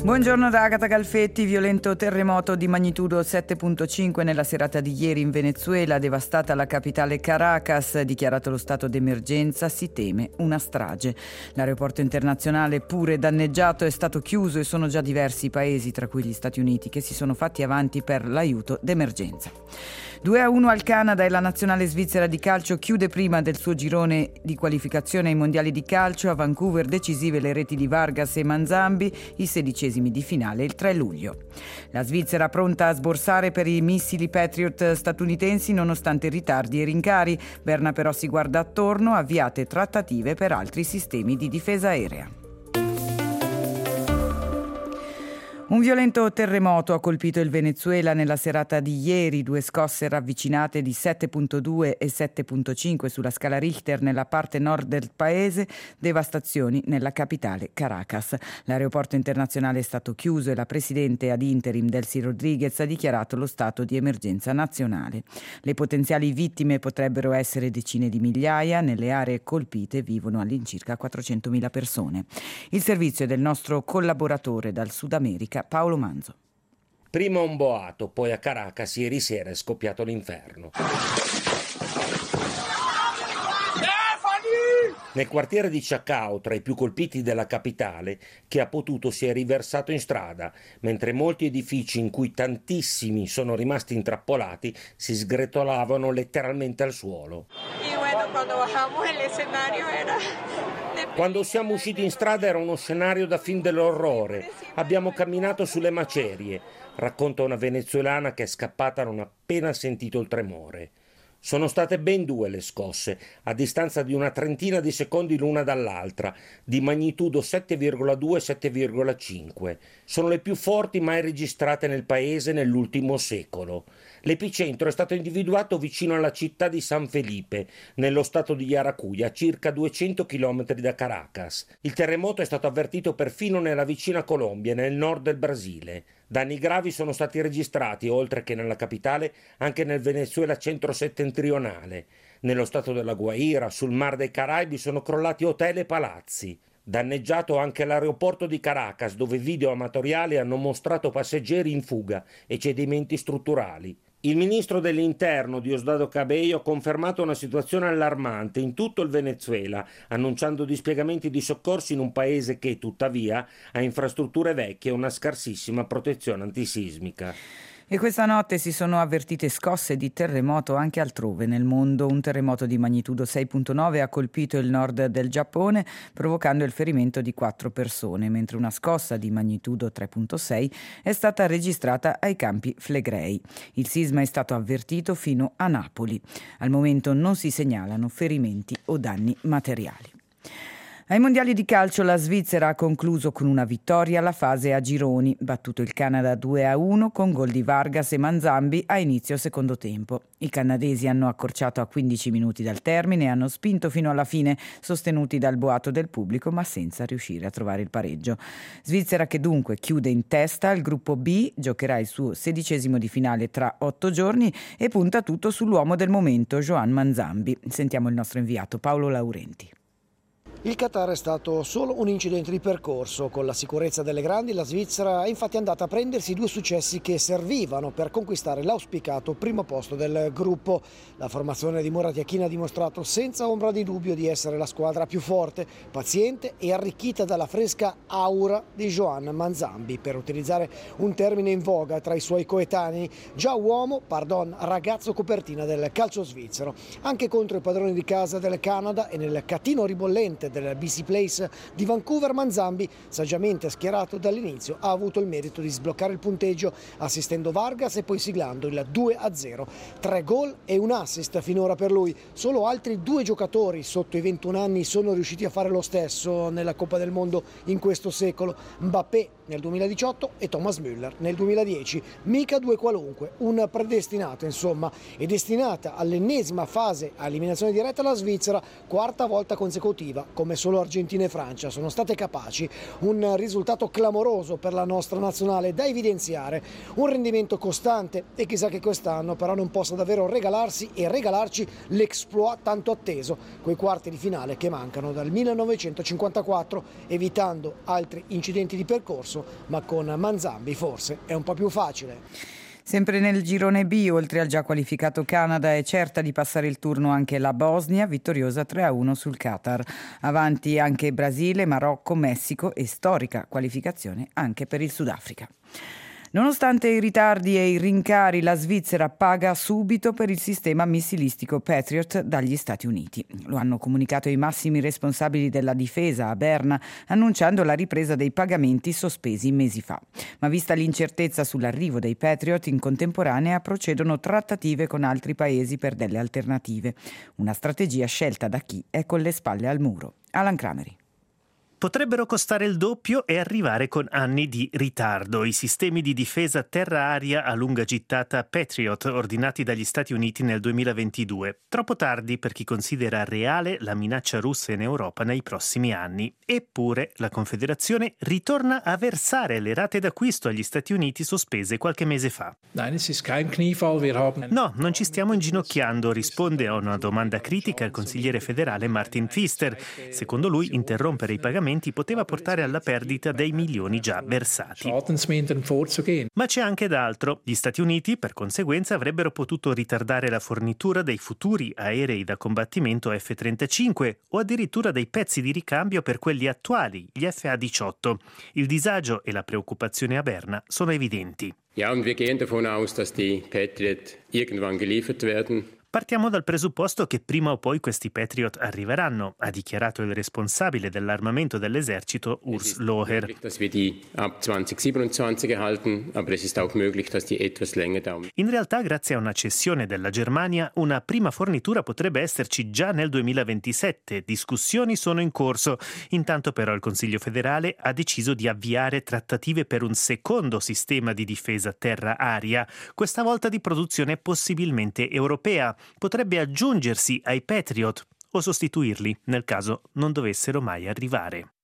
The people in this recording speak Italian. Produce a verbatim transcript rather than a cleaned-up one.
Buongiorno da Agata Galfetti. Violento terremoto di magnitudo sette virgola cinque nella serata di ieri in Venezuela, devastata la capitale Caracas, dichiarato lo stato d'emergenza, si teme una strage. L'aeroporto internazionale, pure danneggiato, è stato chiuso e sono già diversi i paesi, tra cui gli Stati Uniti, che si sono fatti avanti per l'aiuto d'emergenza. due a uno al Canada e la nazionale svizzera di calcio chiude prima del suo girone di qualificazione ai mondiali di calcio. A Vancouver decisive le reti di Vargas e Manzambi, i sedicesimi di finale il tre luglio. La Svizzera pronta a sborsare per i missili Patriot statunitensi nonostante ritardi e rincari. Berna però si guarda attorno, avviate trattative per altri sistemi di difesa aerea. Un violento terremoto ha colpito il Venezuela nella serata di ieri, due scosse ravvicinate di sette virgola due e sette virgola cinque sulla scala Richter nella parte nord del paese, devastazioni nella capitale Caracas. L'aeroporto internazionale è stato chiuso e la presidente ad interim Delcy Rodriguez ha dichiarato lo stato di emergenza nazionale. Le potenziali vittime potrebbero essere decine di migliaia, nelle aree colpite vivono all'incirca quattrocentomila persone. Il servizio è del nostro collaboratore dal Sud America, Paolo Manzo. Prima un boato, poi a Caracas ieri sera è scoppiato l'inferno. Nel quartiere di Chacao, tra i più colpiti della capitale, chi ha potuto si è riversato in strada, mentre molti edifici in cui tantissimi sono rimasti intrappolati si sgretolavano letteralmente al suolo. Quando siamo usciti in strada era uno scenario da film dell'orrore. Abbiamo camminato sulle macerie, racconta una venezuelana che è scappata non appena sentito il tremore. Sono state ben due le scosse, a distanza di una trentina di secondi l'una dall'altra, di magnitudo sette virgola due e sette virgola cinque. Sono le più forti mai registrate nel paese nell'ultimo secolo. L'epicentro è stato individuato vicino alla città di San Felipe, nello stato di Yaracuy, a circa duecento chilometri da Caracas. Il terremoto è stato avvertito perfino nella vicina Colombia, nel nord del Brasile. Danni gravi sono stati registrati, oltre che nella capitale, anche nel Venezuela centro-settentrionale. Nello stato della Guaira, sul Mar dei Caraibi, sono crollati hotel e palazzi. Danneggiato anche l'aeroporto di Caracas, dove video amatoriali hanno mostrato passeggeri in fuga e cedimenti strutturali. Il ministro dell'Interno, Diosdado Cabello, ha confermato una situazione allarmante in tutto il Venezuela, annunciando dispiegamenti di soccorsi in un paese che, tuttavia, ha infrastrutture vecchie e una scarsissima protezione antisismica. E questa notte si sono avvertite scosse di terremoto anche altrove nel mondo. Un terremoto di magnitudo sei virgola nove ha colpito il nord del Giappone, provocando il ferimento di quattro persone, mentre una scossa di magnitudo tre virgola sei è stata registrata ai Campi Flegrei. Il sisma è stato avvertito fino a Napoli. Al momento non si segnalano ferimenti o danni materiali. Ai mondiali di calcio la Svizzera ha concluso con una vittoria la fase a gironi, battuto il Canada due a uno con gol di Vargas e Manzambi a inizio secondo tempo. I canadesi hanno accorciato a quindici minuti dal termine e hanno spinto fino alla fine, sostenuti dal boato del pubblico, ma senza riuscire a trovare il pareggio. Svizzera che dunque chiude in testa al gruppo B, giocherà il suo sedicesimo di finale tra otto giorni e punta tutto sull'uomo del momento, Joan Manzambi. Sentiamo il nostro inviato Paolo Laurenti. Il Qatar è stato solo un incidente di percorso. Con la sicurezza delle grandi, la Svizzera è infatti andata a prendersi due successi che servivano per conquistare l'auspicato primo posto del gruppo. La formazione di Murat Yakin ha dimostrato senza ombra di dubbio di essere la squadra più forte, paziente e arricchita dalla fresca aura di Joan Manzambi, per utilizzare un termine in voga tra i suoi coetanei, già uomo, pardon, ragazzo copertina del calcio svizzero. Anche contro i padroni di casa del Canada e nel catino ribollente del B C Place di Vancouver, Manzambi, saggiamente schierato dall'inizio, ha avuto il merito di sbloccare il punteggio assistendo Vargas e poi siglando il due a zero. Tre gol e un assist finora per lui. Solo altri due giocatori sotto i ventuno anni sono riusciti a fare lo stesso nella Coppa del Mondo in questo secolo. Mbappé nel duemiladiciotto e Thomas Müller nel duemiladieci. Mica due qualunque, un predestinato insomma. È destinata all'ennesima fase a eliminazione diretta la Svizzera, quarta volta consecutiva, come solo Argentina e Francia sono state capaci. Un risultato clamoroso per la nostra nazionale da evidenziare, un rendimento costante e chissà che quest'anno però non possa davvero regalarsi e regalarci l'exploit tanto atteso, quei quarti di finale che mancano dal millenovecentocinquantaquattro, evitando altri incidenti di percorso diverso, ma con Manzambi forse è un po' più facile. Sempre nel girone B, oltre al già qualificato Canada, è certa di passare il turno anche la Bosnia, vittoriosa tre a uno sul Qatar. Avanti anche Brasile, Marocco, Messico e storica qualificazione anche per il Sudafrica. Nonostante i ritardi e i rincari, la Svizzera paga subito per il sistema missilistico Patriot dagli Stati Uniti. Lo hanno comunicato i massimi responsabili della difesa a Berna, annunciando la ripresa dei pagamenti sospesi mesi fa. Ma vista l'incertezza sull'arrivo dei Patriot, in contemporanea procedono trattative con altri paesi per delle alternative. Una strategia scelta da chi è con le spalle al muro. Alan Crameri. Potrebbero costare il doppio e arrivare con anni di ritardo. I sistemi di difesa terra-aria a lunga gittata Patriot ordinati dagli Stati Uniti nel duemilaventidue. Troppo tardi per chi considera reale la minaccia russa in Europa nei prossimi anni. Eppure la Confederazione ritorna a versare le rate d'acquisto agli Stati Uniti sospese qualche mese fa. No, non ci stiamo inginocchiando, risponde a una domanda critica il consigliere federale Martin Pfister. Secondo lui, interrompere i pagamenti poteva portare alla perdita dei milioni già versati. Ma c'è anche d'altro. Gli Stati Uniti, per conseguenza, avrebbero potuto ritardare la fornitura dei futuri aerei da combattimento F trentacinque o addirittura dei pezzi di ricambio per quelli attuali, gli F A diciotto. Il disagio e la preoccupazione a Berna sono evidenti. Ja, und wir gehen davon aus, dass die Patriot irgendwann geliefert werden. Partiamo dal presupposto che prima o poi questi Patriot arriveranno, ha dichiarato il responsabile dell'armamento dell'esercito Urs Loher. In realtà, grazie a una cessione della Germania, una prima fornitura potrebbe esserci già nel duemilaventisette. Discussioni sono in corso. Intanto però il Consiglio federale ha deciso di avviare trattative per un secondo sistema di difesa terra-aria, questa volta di produzione possibilmente europea. Potrebbe aggiungersi ai Patriot o sostituirli nel caso non dovessero mai arrivare.